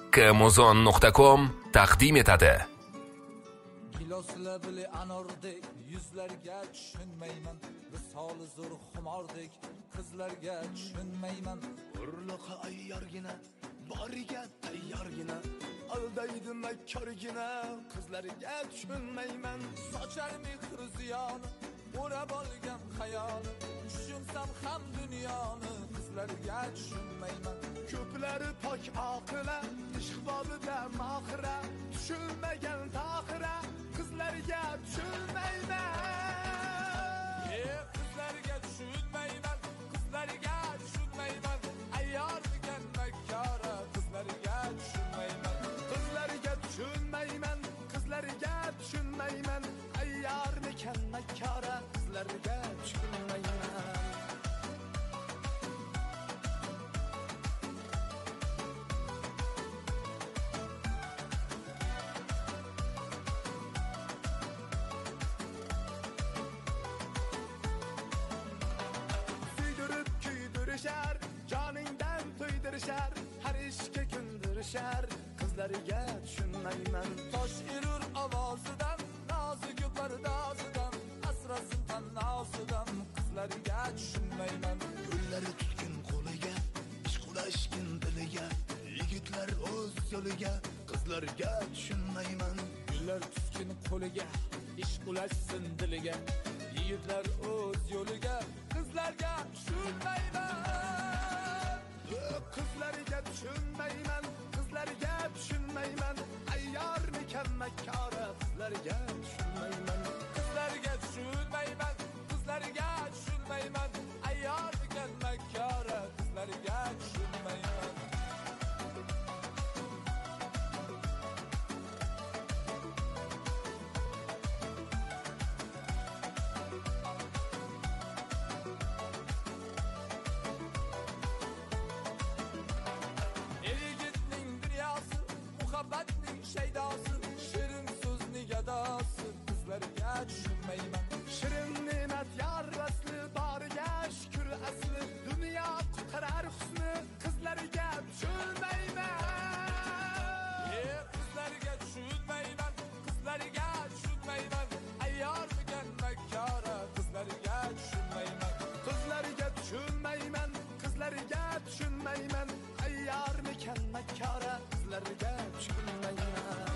kmuzon.com taqdim etadi. Giloslabli anordek yuzlarga tushunmayman, misoli zo'r xumordek qizlarga tushunmayman. Urliqi ayyorgina, boriga tayyorgina, aldaydi makkorgina, qizlarga tushunmayman. Sochar mehr ziyoni, o'rab olgan xayoli, tushunsam ham dunyoni, qizlarga tushunmayman. Ko'plari pok oqila, ishq bobida mohira, tushunmagan tohira, qizlarga tushunmayman. Qizlarga tushunmayman, qizlarga tushunmayman. Ayyormikan makkora, qizlarga tushunmayman. Qizlarga tushunmayman, qizlarga tushunmayman. Ayyormikan makkora, qizlarga tushunmayman. Joningdan to'ydirishar, har ishga kundirishar, qizlarga tushunmayman. Tosh irur ovozidan, nozik pardozidan, asrasin tannosidan, qizlarga tushunmayman. Yo'llari tutkin qo'liga, ishq ulashkin diliga, yigitlar o'z yo'liga, qizlarga tushunmayman. Yo'llar tutkin qo'liga, ishq ulashsin diliga, yigitlar o'z yo'liga, qizlarga tushunmayman. Qizlarga tushunmayman, qizlarga tushunmayman. Ayyormikan makkora, qizlarga tushunmayman. Qizlarga tushunmayman, qizlarga tushunmayman. Ayyormikan makkora, qizlarga tushunmayman. Muhabbatning shaydosi, shirin so'zning gadosi, qizlarga tushunmayman. Shirin ne'mat yarrasli, boriga shukr asli, dunyo qutqarar husni, qizlarga tushunmayman. Qizlarga tushunmayman, qizlarga tushunmayman. Ayyormikan makkora, qizlarga tushunmayman. Qizlarga tushunmayman, qizlarga tushunmayman. Ayyormikan makkora, qizlarga tushunmayman.